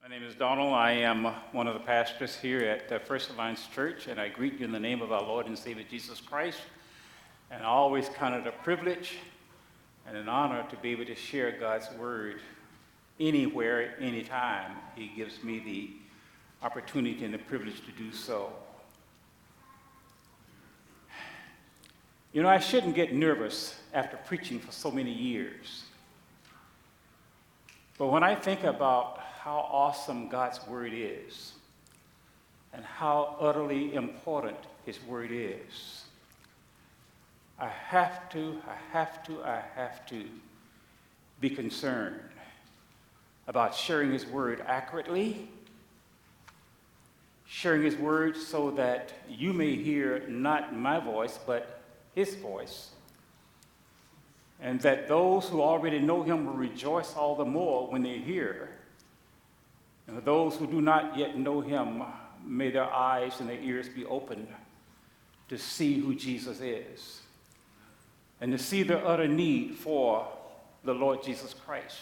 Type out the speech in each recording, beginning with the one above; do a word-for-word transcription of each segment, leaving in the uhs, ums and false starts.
My name is Donald. I am one of the pastors here at uh, First Alliance Church, and I greet you in the name of our Lord and Savior Jesus Christ. And I always count it a privilege and an honor to be able to share God's word anywhere, anytime. He gives me the opportunity and the privilege to do so. You know, I shouldn't get nervous after preaching for so many years. But when I think about how awesome God's word is and how utterly important his word is, I have to, I have to, I have to be concerned about sharing his word accurately, sharing his word so that you may hear not my voice, but his voice, and that those who already know him will rejoice all the more when they hear. And for those who do not yet know him, may their eyes and their ears be opened to see who Jesus is and to see their utter need for the Lord Jesus Christ.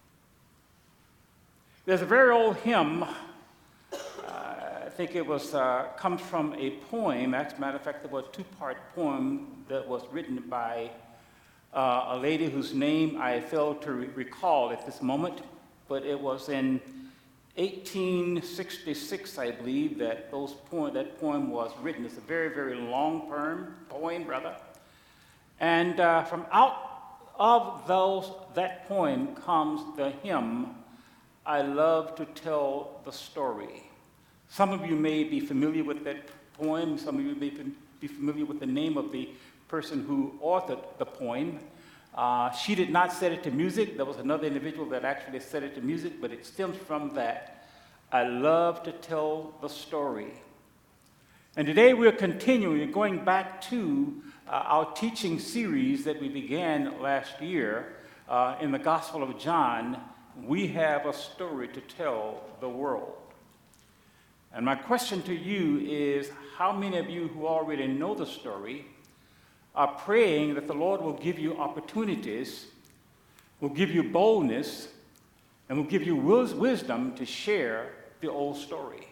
There's a very old hymn, uh, I think it was uh, comes from a poem. As a matter of fact, it was a two-part poem that was written by uh, a lady whose name I fail to re- recall at this moment, but it was in eighteen sixty-six, I believe, that those poem, that poem was written. It's a very, very long poem, poem, brother. And uh, from out of those that poem comes the hymn, I Love to Tell the Story. Some of you may be familiar with that poem. Some of you may be familiar with the name of the person who authored the poem. Uh, she did not set it to music. There was another individual that actually set it to music, but it stems from that. I love to tell the story. And today we're continuing, going back to uh, our teaching series that we began last year uh, in the Gospel of John. We have a story to tell the world. And my question to you is, how many of you who already know the story are praying that the Lord will give you opportunities, will give you boldness, and will give you wisdom to share the old story?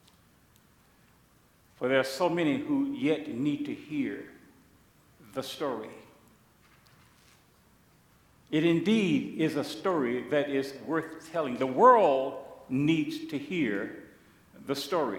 For there are so many who yet need to hear the story. It indeed is a story that is worth telling. The world needs to hear the story.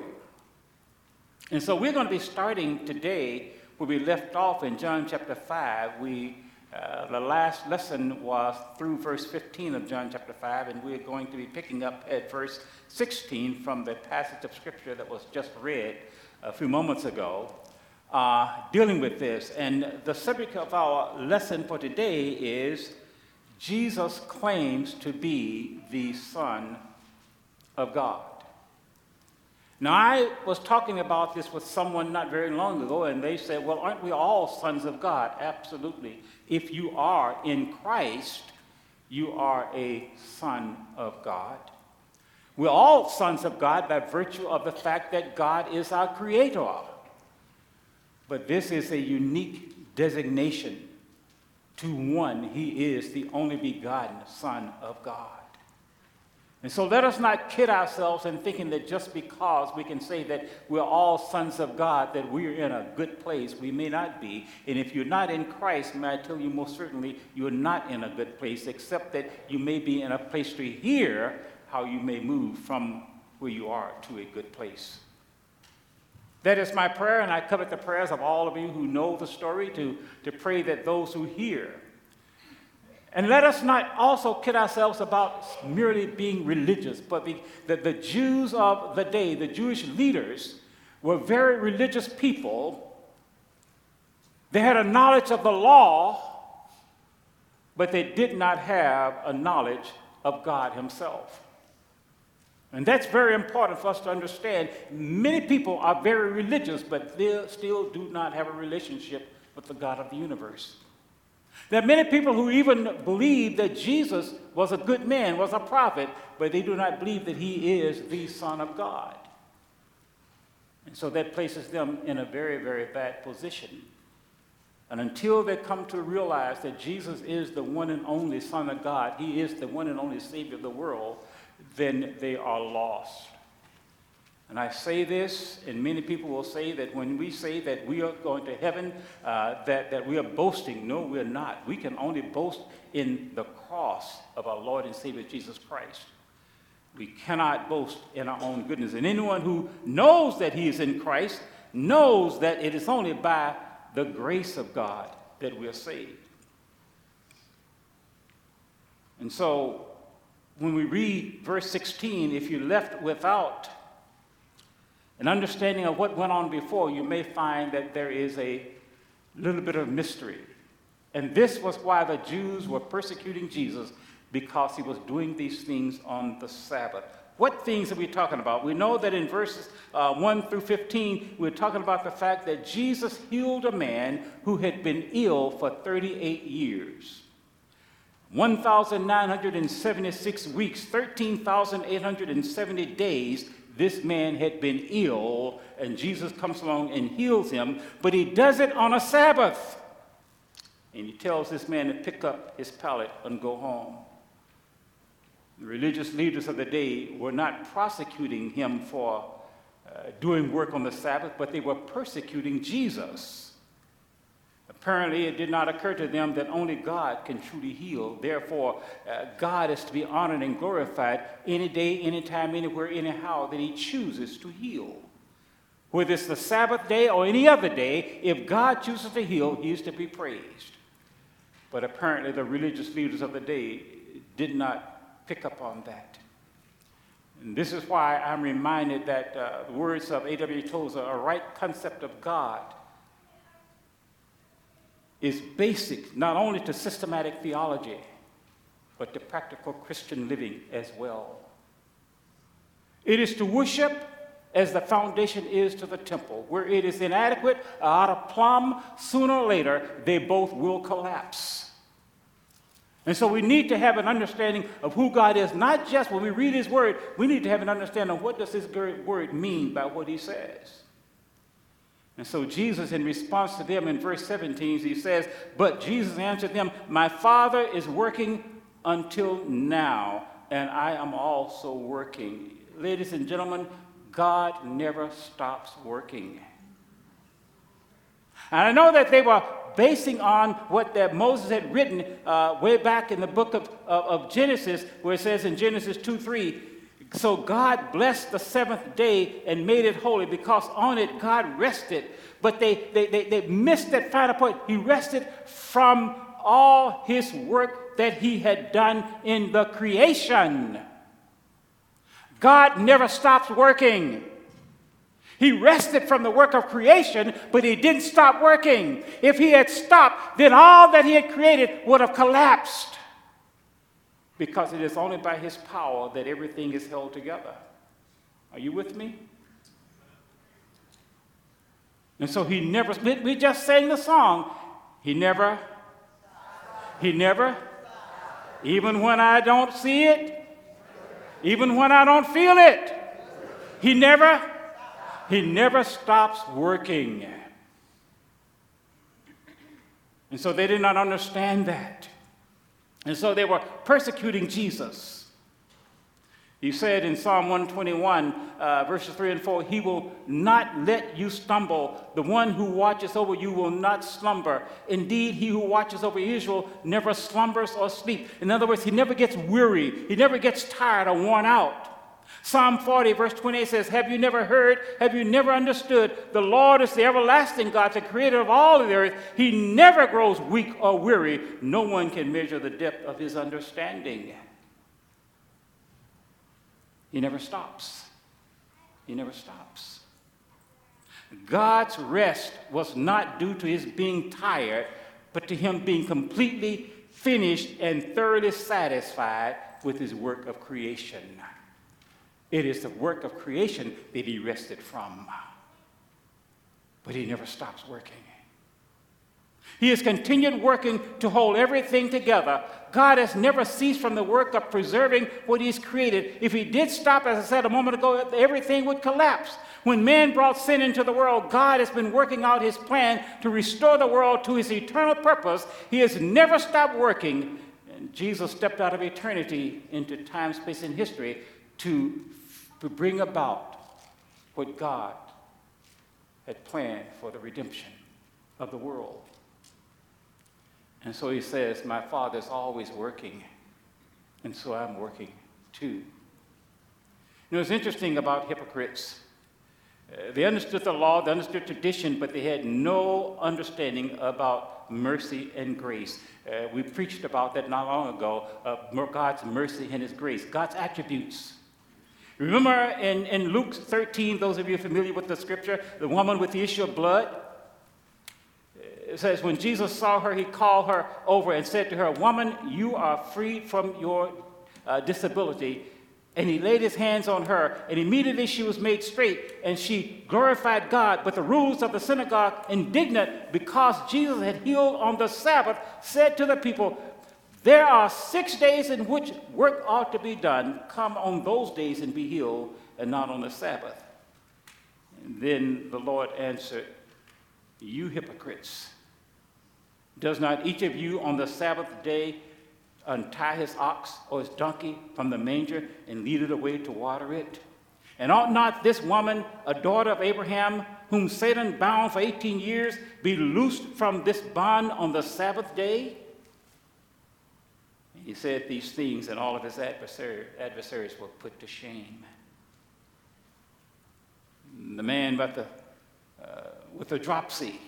And so we're going to be starting today where we left off in John chapter five. We, uh, the last lesson was through verse fifteen of John chapter five, and we're going to be picking up at verse sixteen from the passage of scripture that was just read a few moments ago, uh, dealing with this. And the subject of our lesson for today is Jesus claims to be the Son of God. Now, I was talking about this with someone not very long ago, and they said, well, aren't we all sons of God? Absolutely. If you are in Christ, you are a son of God. We're all sons of God by virtue of the fact that God is our creator. But this is a unique designation to one. He is the only begotten Son of God. And so let us not kid ourselves in thinking that just because we can say that we're all sons of God, that we're in a good place. We may not be. And if you're not in Christ, may I tell you most certainly you're not in a good place, except that you may be in a place to hear how you may move from where you are to a good place. That is my prayer, and I covet the prayers of all of you who know the story to, to pray that those who hear. And let us not also kid ourselves about merely being religious, but the, the, the Jews of the day, the Jewish leaders, were very religious people. They had a knowledge of the law, but they did not have a knowledge of God himself. And that's very important for us to understand. Many people are very religious, but they still do not have a relationship with the God of the universe. There are many people who even believe that Jesus was a good man, was a prophet, but they do not believe that he is the Son of God. And so that places them in a very, very bad position. And until they come to realize that Jesus is the one and only Son of God, he is the one and only Savior of the world, then they are lost. And I say this, and many people will say that when we say that we are going to heaven, uh, that, that we are boasting. No, we're not. We can only boast in the cross of our Lord and Savior Jesus Christ. We cannot boast in our own goodness. And anyone who knows that he is in Christ knows that it is only by the grace of God that we are saved. And so when we read verse sixteen, if you're left without an understanding of what went on before, you may find that there is a little bit of mystery. And this was why the Jews were persecuting Jesus, because he was doing these things on the Sabbath. What things are we talking about? We know that in verses uh, one through fifteen, we're talking about the fact that Jesus healed a man who had been ill for thirty-eight years. one thousand nine hundred seventy-six weeks, thirteen thousand eight hundred seventy days, this man had been ill, and Jesus comes along and heals him, but he does it on a Sabbath. And he tells this man to pick up his pallet and go home. The religious leaders of the day were not prosecuting him for uh, doing work on the Sabbath, but they were persecuting Jesus. Apparently, it did not occur to them that only God can truly heal. Therefore, uh, God is to be honored and glorified any day, anytime, anywhere, anyhow that he chooses to heal. Whether it's the Sabbath day or any other day, if God chooses to heal, he is to be praised. But apparently, the religious leaders of the day did not pick up on that. And this is why I'm reminded that uh, the words of A W Tozer, a right concept of God, is basic not only to systematic theology, but to practical Christian living as well. It is to worship as the foundation is to the temple. Where it is inadequate or out of plumb, sooner or later, they both will collapse. And so we need to have an understanding of who God is. Not just when we read his word, we need to have an understanding of what does his word mean by what he says. And so Jesus, in response to them in verse seventeen, he says, "But Jesus answered them, my Father is working until now, and I am also working." Ladies and gentlemen, God never stops working. And I know that they were basing on what that Moses had written uh, way back in the book of, of, of Genesis, where it says in Genesis two three, "So God blessed the seventh day and made it holy, because on it God rested." But they, they, they, they missed that final point. He rested from all his work that he had done in the creation. God never stops working. He rested from the work of creation, but he didn't stop working. If he had stopped, then all that he had created would have collapsed. Because it is only by his power that everything is held together. Are you with me? And so he never, we just sang the song, he never, he never, even when I don't see it, even when I don't feel it, he never, he never stops working. And so they did not understand that. And so they were persecuting Jesus. He said in Psalm one twenty-one, uh, verses three and four, "He will not let you stumble. The one who watches over you will not slumber. Indeed, he who watches over Israel never slumbers or sleeps." In other words, he never gets weary. He never gets tired or worn out. Psalm forty, verse twenty-eight says, "Have you never heard? Have you never understood? The Lord is the everlasting God, the creator of all the earth. He never grows weak or weary. No one can measure the depth of his understanding." He never stops. He never stops. God's rest was not due to his being tired, but to him being completely finished and thoroughly satisfied with his work of creation. It is the work of creation that he rested from. But he never stops working. He has continued working to hold everything together. God has never ceased from the work of preserving what he's created. If he did stop, as I said a moment ago, everything would collapse. When man brought sin into the world, God has been working out his plan to restore the world to his eternal purpose. He has never stopped working. And Jesus stepped out of eternity into time, space, and history to, to bring about what God had planned for the redemption of the world. And so he says, my Father's always working, and so I'm working too. You know, it's interesting about hypocrites. Uh, they understood the law, they understood tradition, but they had no understanding about mercy and grace. Uh, we preached about that not long ago, uh, God's mercy and his grace, God's attributes. Remember in, in Luke thirteen, those of you familiar with the scripture, the woman with the issue of blood? It says, when Jesus saw her, he called her over and said to her, woman, you are freed from your uh, disability. And he laid his hands on her, and immediately she was made straight, and she glorified God. But the rulers of the synagogue, indignant because Jesus had healed on the Sabbath, said to the people, there are six days in which work ought to be done. Come on those days and be healed, and not on the Sabbath. And then the Lord answered, you hypocrites, does not each of you on the Sabbath day untie his ox or his donkey from the manger and lead it away to water it? And ought not this woman, a daughter of Abraham, whom Satan bound for eighteen years, be loosed from this bond on the Sabbath day? He said these things, and all of his adversary, adversaries were put to shame. The man with the, uh, with the dropsy,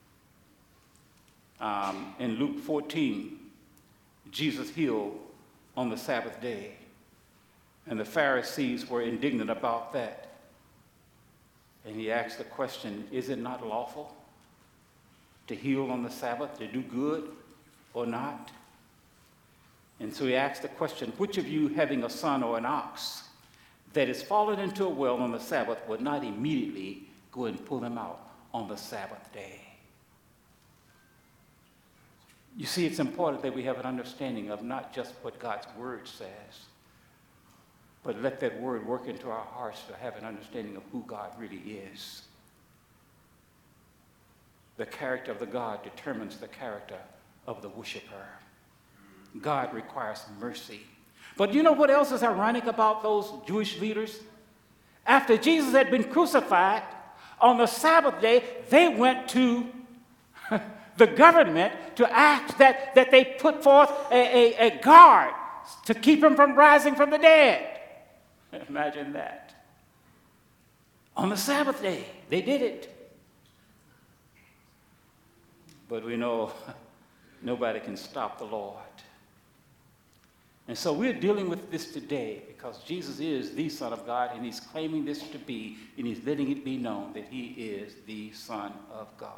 um, in Luke fourteen, Jesus healed on the Sabbath day, and the Pharisees were indignant about that. And he asked the question, is it not lawful to heal on the Sabbath, to do good or not? And so he asked the question, which of you having a son or an ox that is fallen into a well on the Sabbath would not immediately go and pull him out on the Sabbath day? You see, it's important that we have an understanding of not just what God's word says, but let that word work into our hearts to have an understanding of who God really is. The character of the God determines the character of the worshiper. God requires mercy. But you know what else is ironic about those Jewish leaders? After Jesus had been crucified, on the Sabbath day, they went to the government to ask that, that they put forth a, a, a guard to keep him from rising from the dead. Imagine that. On the Sabbath day, they did it. But we know nobody can stop the Lord. And so we're dealing with this today because Jesus is the Son of God, and he's claiming this to be, and he's letting it be known that he is the Son of God.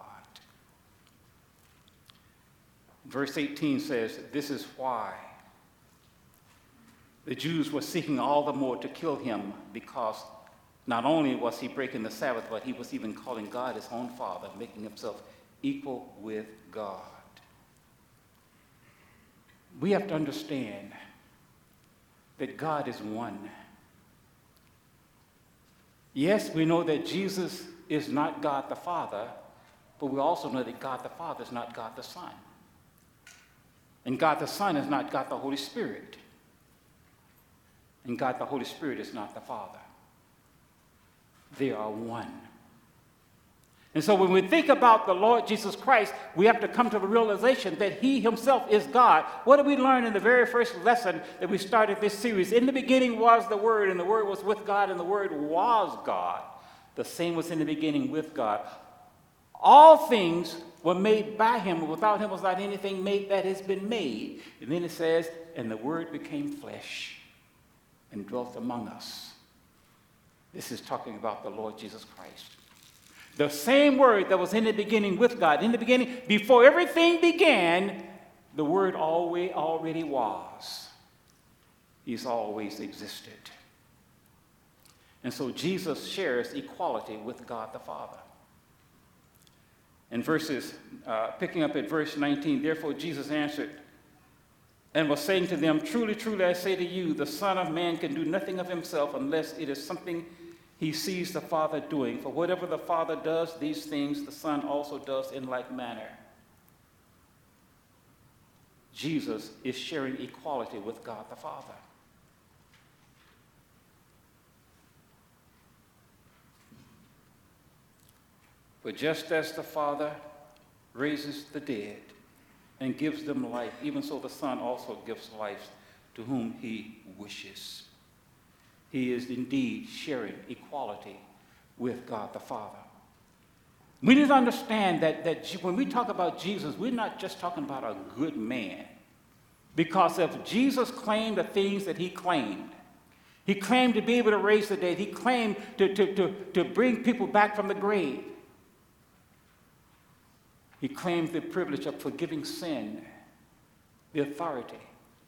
Verse eighteen says, this is why the Jews were seeking all the more to kill him, because not only was he breaking the Sabbath, but he was even calling God his own Father, making himself equal with God. We have to understand that God is one. Yes, we know that Jesus is not God the Father, but we also know that God the Father is not God the Son. And God the Son is not God the Holy Spirit. And God the Holy Spirit is not the Father. They are one. And so when we think about the Lord Jesus Christ, we have to come to the realization that he himself is God. What did we learn in the very first lesson that we started this series? In the beginning was the Word, and the Word was with God, and the Word was God. The same was in the beginning with God. All things were made by him, and without him was not anything made that has been made. And then it says, and the Word became flesh and dwelt among us. This is talking about the Lord Jesus Christ. The same Word that was in the beginning with God. In the beginning, before everything began, the Word always already was. He's always existed. And so Jesus shares equality with God the Father. In verses, uh, picking up at verse nineteen, therefore Jesus answered and was saying to them, truly, truly, I say to you, the Son of Man can do nothing of himself unless it is something he sees the Father doing. For whatever the Father does, these things the Son also does in like manner. Jesus is sharing equality with God the Father. For just as the Father raises the dead and gives them life, even so the Son also gives life to whom he wishes. He is indeed sharing equality with God the Father. We need to understand that, that when we talk about Jesus, we're not just talking about a good man. Because if Jesus claimed the things that he claimed, he claimed to be able to raise the dead, he claimed to, to, to, to bring people back from the grave. He claimed the privilege of forgiving sin, the authority.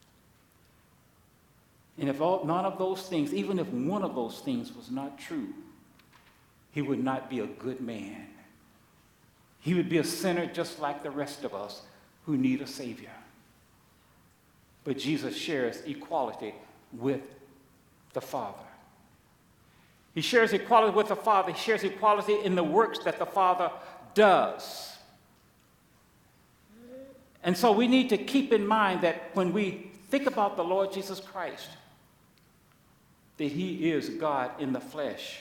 And if all, none of those things, even if one of those things was not true, he would not be a good man. He would be a sinner just like the rest of us who need a Savior. But Jesus shares equality with the Father. He shares equality with the Father. He shares equality in the works that the Father does. And so we need to keep in mind that when we think about the Lord Jesus Christ, that he is God in the flesh.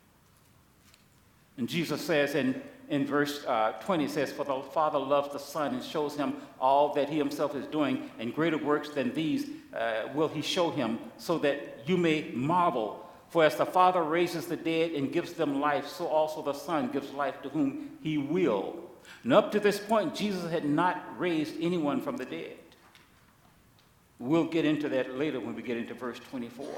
And Jesus says in, in verse uh, twenty, says, for the Father loves the Son and shows him all that he himself is doing, and greater works than these uh, will he show him, so that you may marvel. For as the Father raises the dead and gives them life, so also the Son gives life to whom he will. And up to this point, Jesus had not raised anyone from the dead. We'll get into that later when we get into verse twenty-four.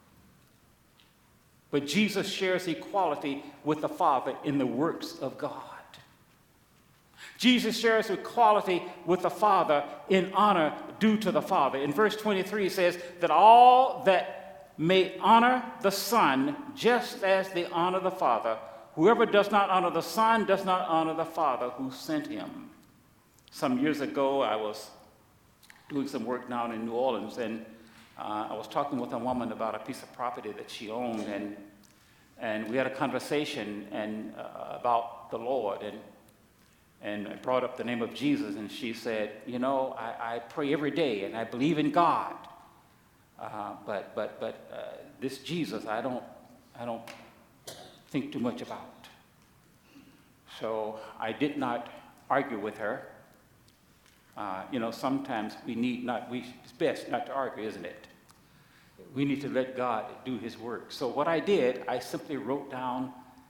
But Jesus shares equality with the Father in the works of God. Jesus shares equality with the Father in honor due to the Father. In verse twenty-three, it says that all that may honor the Son just as they honor the Father. Whoever does not honor the Son does not honor the Father who sent him. Some years ago, I was doing some work down in New Orleans, and uh, I was talking with a woman about a piece of property that she owned, and and we had a conversation and uh, about the Lord, and and I brought up the name of Jesus, and she said, you know, I, I pray every day, and I believe in God, uh, but but but uh, this Jesus, I don't I don't. think too much about. So I did not argue with her. Uh, you know, sometimes we need not, we, it's best not to argue, isn't it? We need to let God do his work. So what I did, I simply wrote down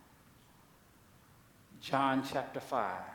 John chapter five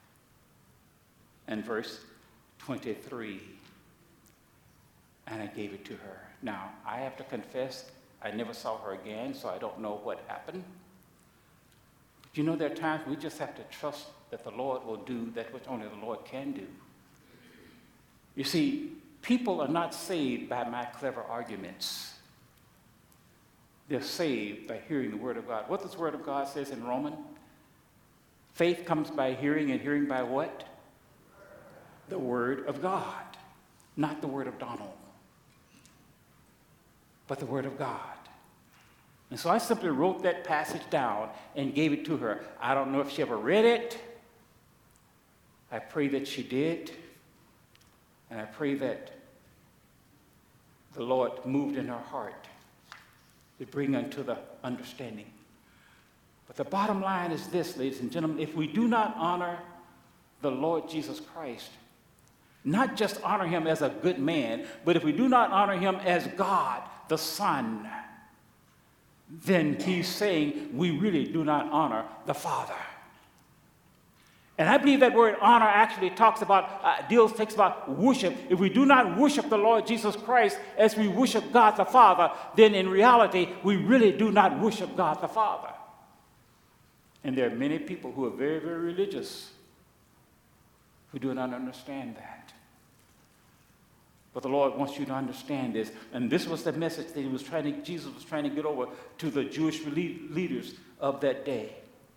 and verse twenty-three, and I gave it to her. Now, I have to confess, I never saw her again, so I don't know what happened. You know, there are times we just have to trust that the Lord will do that which only the Lord can do. You see, people are not saved by my clever arguments. They're saved by hearing the Word of God. What does the Word of God says in Romans? Faith comes by hearing, and hearing by what? The Word of God. Not the Word of Donald, but the Word of God. And so I simply wrote that passage down and gave it to her. I don't know if she ever read it. I pray that she did. And I pray that the Lord moved in her heart to bring unto the understanding. But the bottom line is this, ladies and gentlemen, if we do not honor the Lord Jesus Christ, not just honor him as a good man, but if we do not honor him as God, the Son, then he's saying we really do not honor the Father. And I believe that word honor actually talks about, uh, deals, takes about worship. If we do not worship the Lord Jesus Christ as we worship God the Father, then in reality, we really do not worship God the Father. And there are many people who are very, very religious who do not understand that. But the Lord wants you to understand this. And this was the message that he was trying to, Jesus was trying to get over to the Jewish leaders of that day.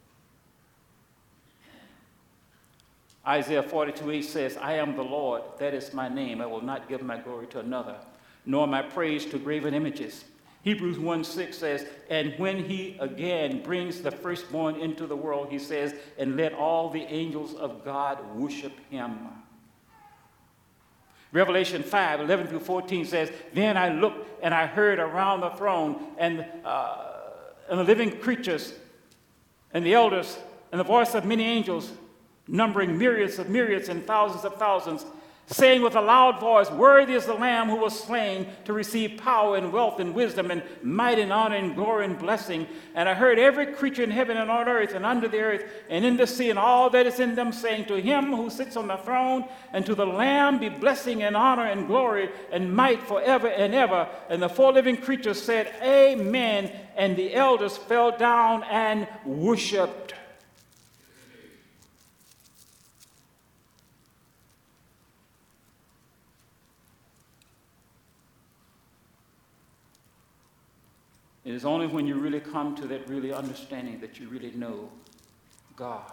Isaiah forty-two eight says, I am the Lord, that is my name. I will not give my glory to another, nor my praise to graven images. Hebrews one six says, and when he again brings the firstborn into the world, he says, and let all the angels of God worship him. Revelation five eleven through fourteen says, then I looked and I heard around the throne and, uh, and the living creatures and the elders and the voice of many angels, numbering myriads of myriads and thousands of thousands, saying with a loud voice, "Worthy is the Lamb who was slain to receive power and wealth and wisdom and might and honor and glory and blessing." And I heard every creature in heaven and on earth and under the earth and in the sea and all that is in them saying, "To him who sits on the throne and to the Lamb be blessing and honor and glory and might forever and ever." And the four living creatures said, "Amen." And the elders fell down and worshiped. It is only when you really come to that really understanding that you really know God.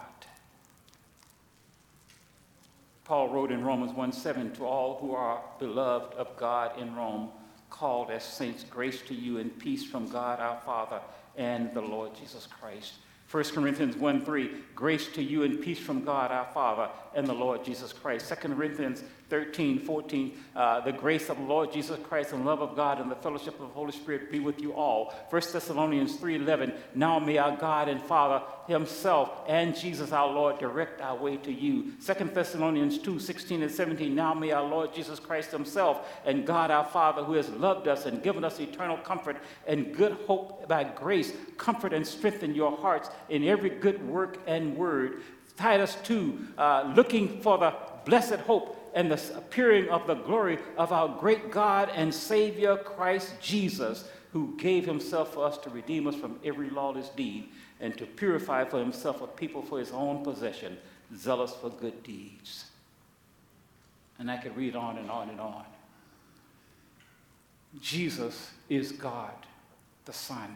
Paul wrote in Romans one seven, "To all who are beloved of God in Rome, called as saints, grace to you and peace from God our Father and the Lord Jesus Christ." First Corinthians one three, "Grace to you and peace from God our Father and the Lord Jesus Christ." Second Corinthians thirteen fourteen, uh, "The grace of the Lord Jesus Christ and love of God and the fellowship of the Holy Spirit be with you all." First Thessalonians three eleven, "Now may our God and Father himself and Jesus our Lord direct our way to you." Second Thessalonians two sixteen and seventeen, "Now may our Lord Jesus Christ himself and God our Father, who has loved us and given us eternal comfort and good hope by grace, comfort and strengthen your hearts in every good work and word." Titus two, uh, "Looking for the blessed hope and the appearing of the glory of our great God and Savior Christ Jesus, who gave himself for us to redeem us from every lawless deed and to purify for himself a people for his own possession, zealous for good deeds." And I could read on and on and on. Jesus is God, the Son.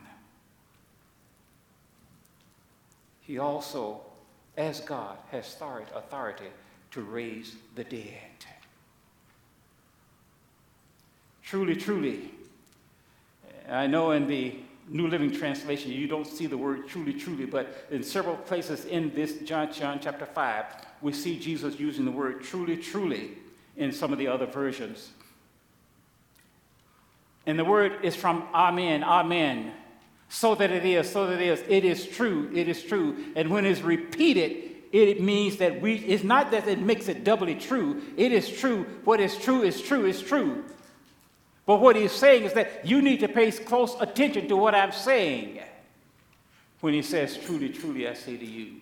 He also, as God, has authority to raise the dead. Truly, truly, I know in the New Living Translation you don't see the word truly, truly, but in several places in this John, John chapter five, we see Jesus using the word truly, truly in some of the other versions. And the word is from amen, amen. So that it is, so that it is, it is true, it is true. And when it's repeated, it means that we, it's not that it makes it doubly true. It is true. What is true is true is true. But what he's saying is that you need to pay close attention to what I'm saying when he says, "Truly, truly, I say to you."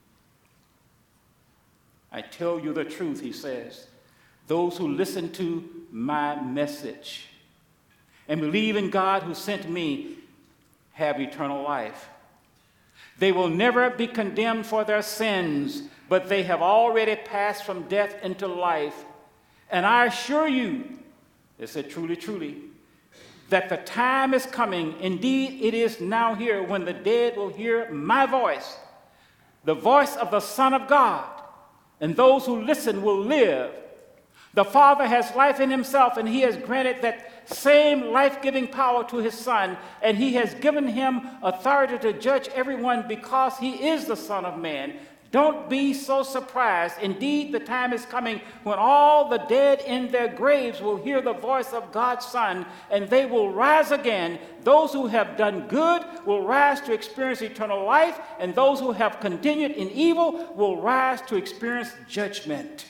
I tell you the truth, he says. Those who listen to my message and believe in God who sent me have eternal life. They will never be condemned for their sins, but they have already passed from death into life. And I assure you, they said, truly, truly, that the time is coming, indeed it is now here, when the dead will hear my voice, the voice of the Son of God, and those who listen will live. The Father has life in himself, and he has granted that same life-giving power to his Son, and he has given him authority to judge everyone because he is the Son of Man. Don't be so surprised. Indeed, the time is coming when all the dead in their graves will hear the voice of God's Son, and they will rise again. Those who have done good will rise to experience eternal life, and those who have continued in evil will rise to experience judgment.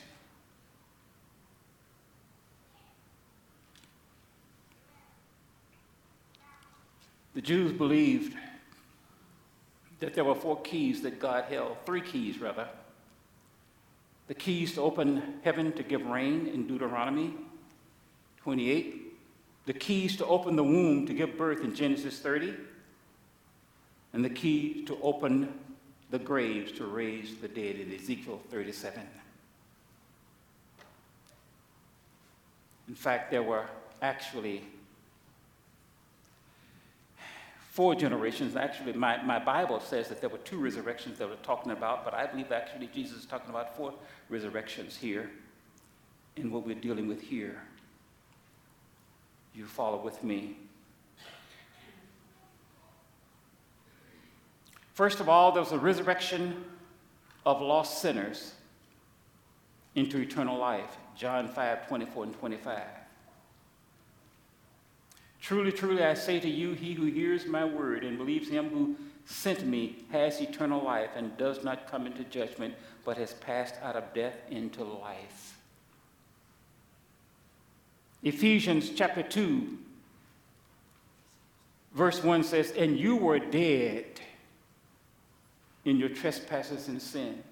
The Jews believed that there were four keys that God held, three keys rather. The keys to open heaven to give rain in Deuteronomy twenty-eight. The keys to open the womb to give birth in Genesis thirty. And the key to open the graves to raise the dead in Ezekiel thirty-seven. In fact, there were actually four generations. Actually, my, my Bible says that there were two resurrections that we're talking about, but I believe actually Jesus is talking about four resurrections here in what we're dealing with here. You follow with me. First of all, there was a resurrection of lost sinners into eternal life. John five, twenty-four and twenty-five. Truly, truly, I say to you, he who hears my word and believes him who sent me has eternal life and does not come into judgment, but has passed out of death into life. Ephesians chapter two, verse one says, and you were dead in your trespasses and sins.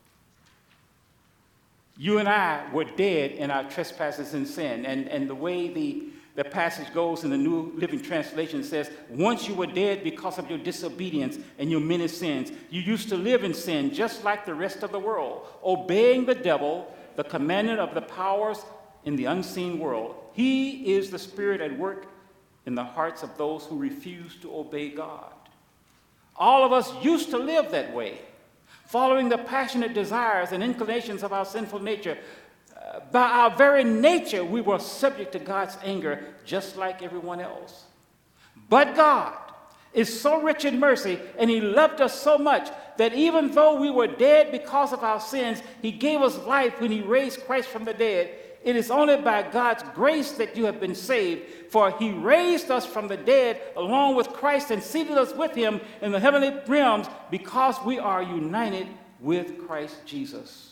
You and I were dead in our trespasses and sin. And, and the way the, the passage goes in the New Living Translation says, once you were dead because of your disobedience and your many sins, you used to live in sin just like the rest of the world, obeying the devil, the commandment of the powers in the unseen world. He is the spirit at work in the hearts of those who refuse to obey God. All of us used to live that way, following the passionate desires and inclinations of our sinful nature. Uh, by our very nature, we were subject to God's anger just like everyone else. But God is so rich in mercy, and he loved us so much that even though we were dead because of our sins, he gave us life when he raised Christ from the dead. It is only by God's grace that you have been saved, for he raised us from the dead along with Christ and seated us with him in the heavenly realms because we are united with Christ Jesus.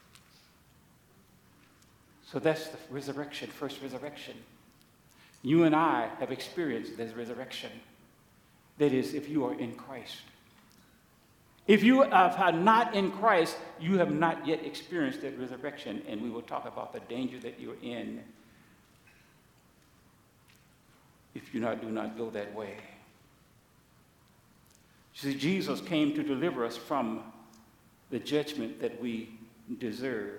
So that's the resurrection, first resurrection. You and I have experienced this resurrection. That is, if you are in Christ. If you are not in Christ, you have not yet experienced that resurrection, and we will talk about the danger that you're in if you not, do not go that way. You see, Jesus came to deliver us from the judgment that we deserve.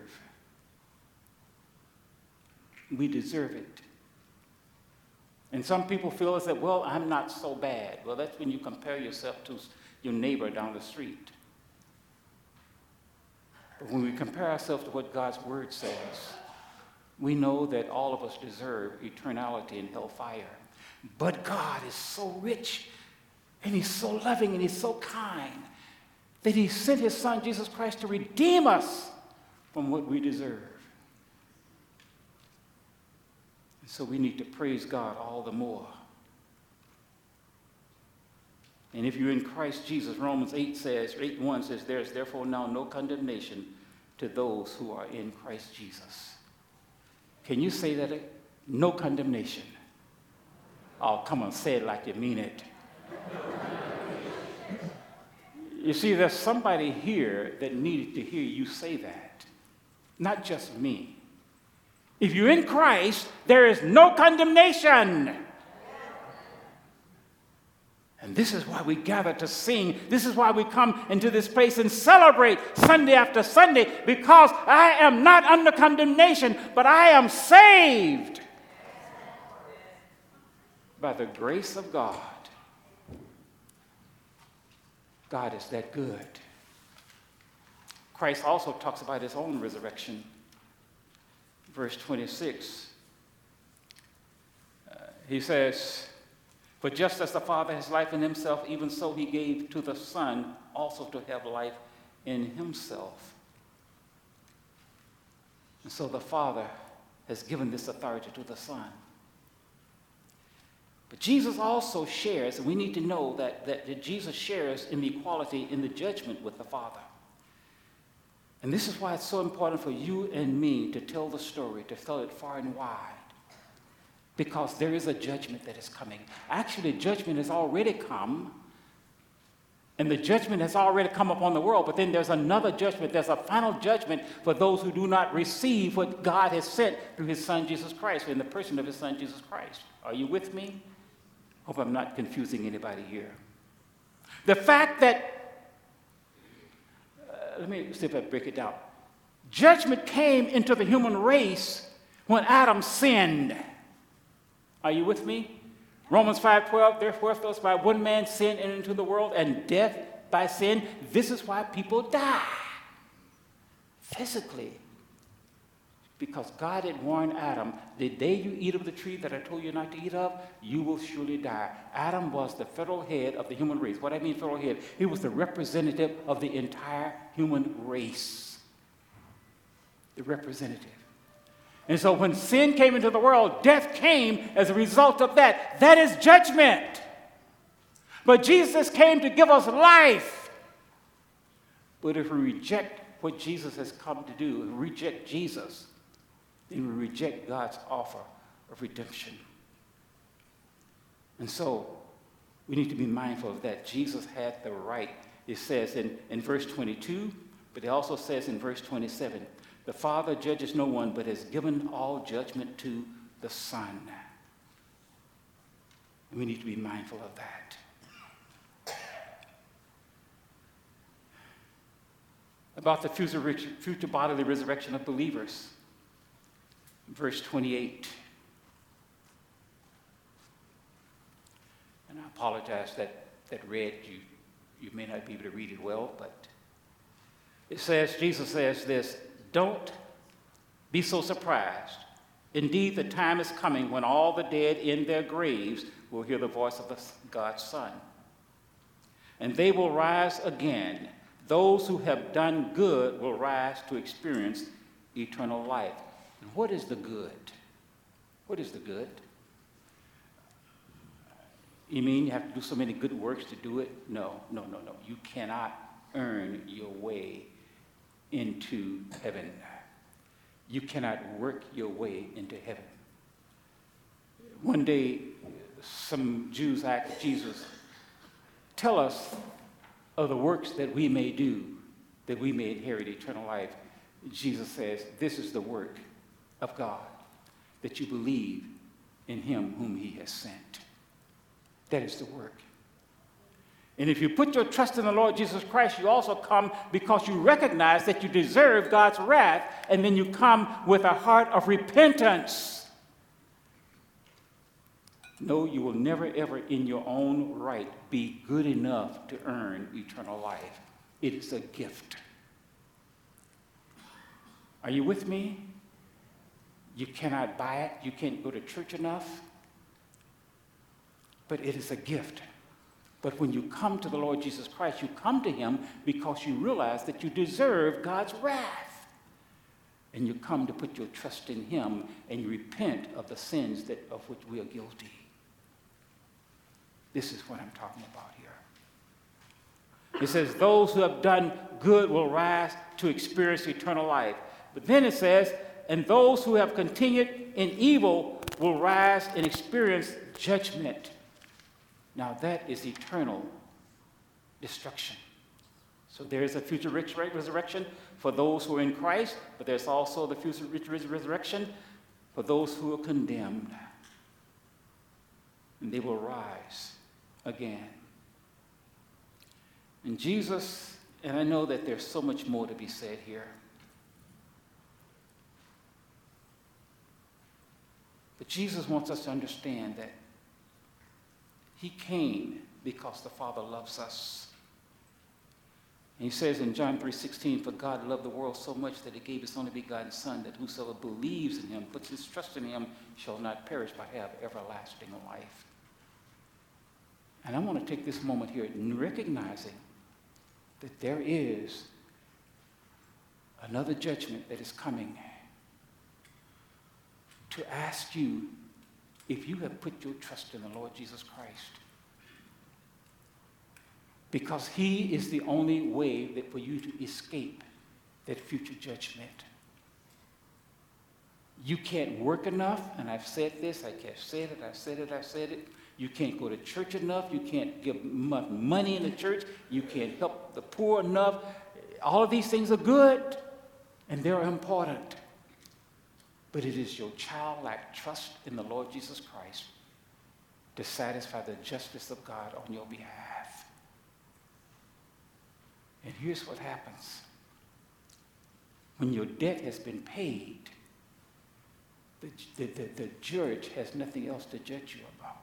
We deserve it. And some people feel as that, well, I'm not so bad. Well, that's when you compare yourself to your neighbor down the street. But when we compare ourselves to what God's word says, we know that all of us deserve eternality in hellfire. But God is so rich, and he's so loving, and he's so kind, that he sent his son, Jesus Christ, to redeem us from what we deserve. And so we need to praise God all the more. And if you're in Christ Jesus, Romans eight says, eight one says, there is therefore now no condemnation to those who are in Christ Jesus. Can you say that? No condemnation. Oh, come on, say it like you mean it. You see, there's somebody here that needed to hear you say that, not just me. If you're in Christ, there is no condemnation. And this is why we gather to sing. This is why we come into this place and celebrate Sunday after Sunday, because I am not under condemnation, but I am saved by the grace of God. God is that good. Christ also talks about his own resurrection. Verse twenty-six, uh, he says, for just as the Father has life in himself, even so he gave to the Son also to have life in himself. And so the Father has given this authority to the Son. But Jesus also shares, and we need to know that, that, that Jesus shares in the equality in the judgment with the Father. And this is why it's so important for you and me to tell the story, to tell it far and wide. Because there is a judgment that is coming. Actually, judgment has already come. And the judgment has already come upon the world. But then there's another judgment. There's a final judgment for those who do not receive what God has sent through his Son, Jesus Christ, in the person of his Son, Jesus Christ. Are you with me? Hope I'm not confusing anybody here. The fact that, uh, let me see if I break it down. Judgment came into the human race when Adam sinned. Are you with me? Romans five twelve, therefore, thus by one man sin entered into the world, and death by sin. This is why people die. Physically. Because God had warned Adam, the day you eat of the tree that I told you not to eat of, you will surely die. Adam was the federal head of the human race. What I mean federal head? He was the representative of the entire human race. The representative. And so when sin came into the world, death came as a result of that. That is judgment. But Jesus came to give us life. But if we reject what Jesus has come to do, and reject Jesus, then we reject God's offer of redemption. And so we need to be mindful of that. Jesus had the right. It says in, in verse twenty-two, but it also says in verse twenty-seven, the Father judges no one, but has given all judgment to the Son. And we need to be mindful of that. About the future, future bodily resurrection of believers. Verse twenty-eight. And I apologize that that read, you, you may not be able to read it well, but it says, Jesus says this, don't be so surprised. Indeed, the time is coming when all the dead in their graves will hear the voice of the God's Son. And they will rise again. Those who have done good will rise to experience eternal life. And what is the good? What is the good? You mean you have to do so many good works to do it? No, no, no, no. You cannot earn your way into heaven. You cannot work your way into heaven. One day, some Jews asked Jesus, tell us of the works that we may do, that we may inherit eternal life. Jesus says, this is the work of God, that you believe in him whom he has sent. That is the work. And if you put your trust in the Lord Jesus Christ, you also come because you recognize that you deserve God's wrath, and then you come with a heart of repentance. No, you will never, ever, in your own right, be good enough to earn eternal life. It is a gift. Are you with me? You cannot buy it. You can't go to church enough. But it is a gift. But when you come to the Lord Jesus Christ, you come to him because you realize that you deserve God's wrath. And you come to put your trust in him, and you repent of the sins that, of which we are guilty. This is what I'm talking about here. It says, those who have done good will rise to experience eternal life. But then it says, and those who have continued in evil will rise and experience judgment. Now that is eternal destruction. So there is a future resurrection for those who are in Christ, but there's also the future resurrection for those who are condemned. And they will rise again. And Jesus, and I know that there's so much more to be said here, but Jesus wants us to understand that he came because the Father loves us. And he says in John three sixteen, for God loved the world so much that he gave his only begotten Son, that whosoever believes in him, puts his trust in him, shall not perish but have everlasting life. And I want to take this moment here in recognizing that there is another judgment that is coming to ask you if you have put your trust in the Lord Jesus Christ. Because he is the only way that for you to escape that future judgment. You can't work enough, and I've said this, I have said it, I've said it, I've said it. You can't go to church enough, you can't give enough money in the church, you can't help the poor enough. All of these things are good, and they're important. But it is your childlike trust in the Lord Jesus Christ to satisfy the justice of God on your behalf. And here's what happens. When your debt has been paid, the, the, the, the judge has nothing else to judge you about.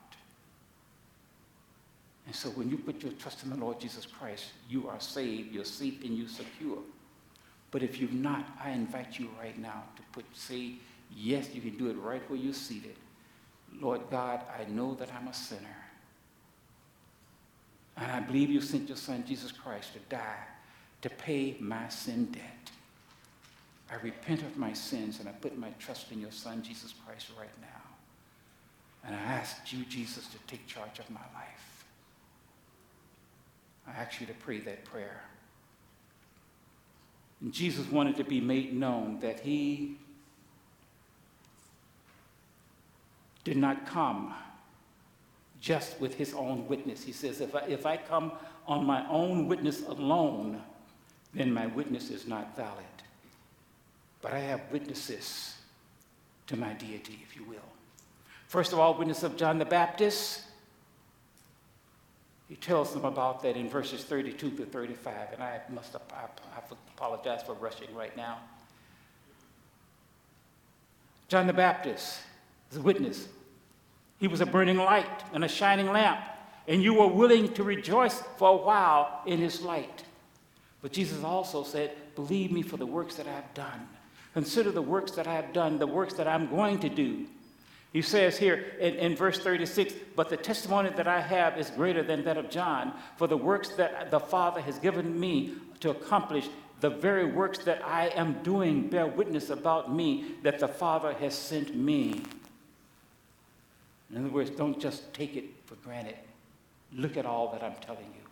And so when you put your trust in the Lord Jesus Christ, you are saved, you're safe, and you're secure. But if you've not, I invite you right now to put, say, yes, you can do it right where you're seated. Lord God, I know that I'm a sinner. And I believe you sent your son, Jesus Christ, to die, to pay my sin debt. I repent of my sins and I put my trust in your Son, Jesus Christ, right now. And I ask you, Jesus, to take charge of my life. I ask you to pray that prayer. And Jesus wanted to be made known that he did not come just with his own witness. He says, if I, if I come on my own witness alone, then my witness is not valid. But I have witnesses to my deity, if you will. First of all, witness of John the Baptist. He tells them about that in verses thirty-two to thirty-five, and I must I apologize for rushing right now. John the Baptist is a witness. He was a burning light and a shining lamp, and you were willing to rejoice for a while in his light. But Jesus also said, believe me for the works that I have done. Consider the works that I have done, the works that I'm going to do. He says here in, in verse thirty-six, but the testimony that I have is greater than that of John, for the works that the Father has given me to accomplish, the very works that I am doing bear witness about me that the Father has sent me. In other words, don't just take it for granted. Look at all that I'm telling you.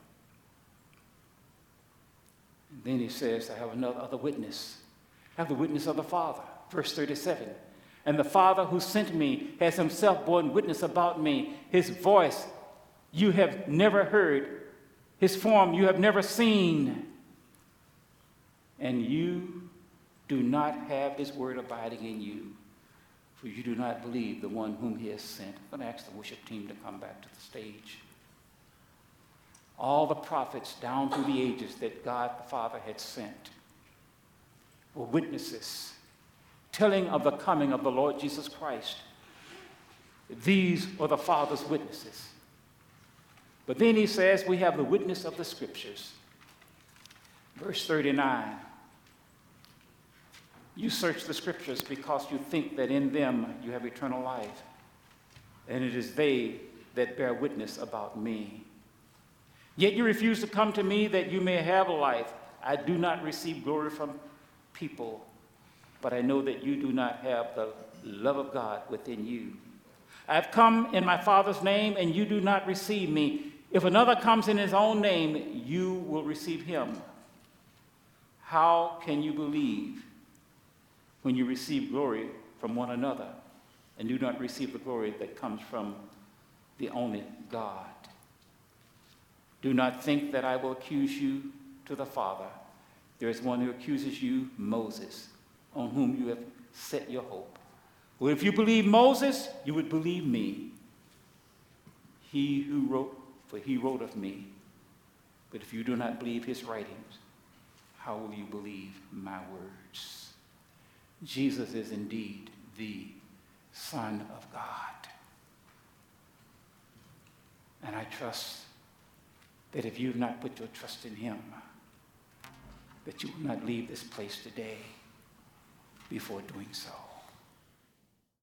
And then he says, I have another other witness. I have the witness of the Father. Verse thirty-seven. And the Father who sent me has himself borne witness about me. His voice you have never heard. His form you have never seen. And you do not have his word abiding in you, for you do not believe the one whom he has sent. I'm going to ask the worship team to come back to the stage. All the prophets down through the ages that God the Father had sent were witnesses telling of the coming of the Lord Jesus Christ. These are the Father's witnesses. But then he says we have the witness of the Scriptures. Verse thirty-nine. You search the Scriptures because you think that in them you have eternal life, and it is they that bear witness about me. Yet you refuse to come to me that you may have life. I do not receive glory from people, but I know that you do not have the love of God within you. I have come in my Father's name, and you do not receive me. If another comes in his own name, you will receive him. How can you believe when you receive glory from one another and do not receive the glory that comes from the only God? Do not think that I will accuse you to the Father. There is one who accuses you, Moses, on whom you have set your hope. Well, if you believe Moses, you would believe me. He who wrote, for he wrote of me. But if you do not believe his writings, how will you believe my words? Jesus is indeed the Son of God. And I trust that if you have not put your trust in him, that you will not leave this place today before doing so.